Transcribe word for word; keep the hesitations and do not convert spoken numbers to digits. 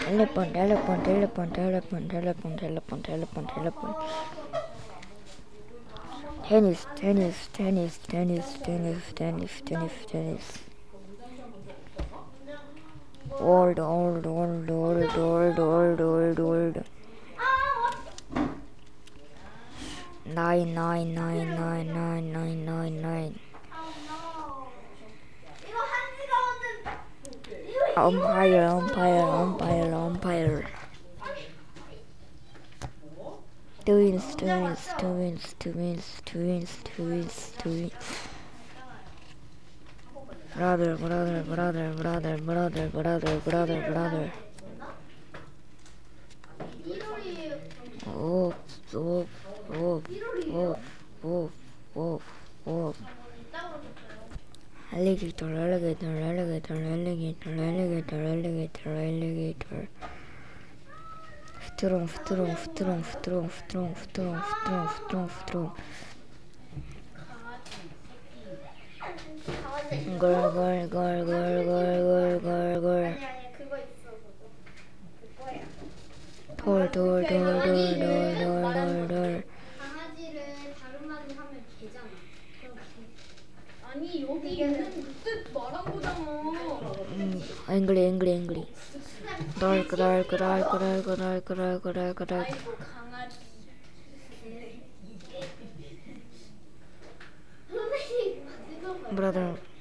텔레폰 텔레폰 텔레폰 텔레폰 텔레폰 텔레폰 텔레폰 텔레폰 테니스 테니스 테니스 테니스 테니스 테니스 테니스 테니스 올드 올드 올드 올드 올드 올드 올드 올드 나인 나인 나인 나인 나인 나인 나인 나인 umpire umpire umpire umpire twins twins twins twins twins twins twins brother brother brother brother brother brother brother brother woof woof woof woof woof woof woof alligator alligator alligator alligator alligator alligator alligator strong strong strong strong strong strong strong strong strong girl girl girl girl girl girl girl girl 돌 돌 돌 돌 돌 돌 돌 돌 강아지를 다른 말로 하면 개잖아. 아니 여기 있는 뜻 말한 거잖아. 음, 앵그리 앵그리 앵그리 dark dark dark dark dark dark dark dark 아이고 강아지. brother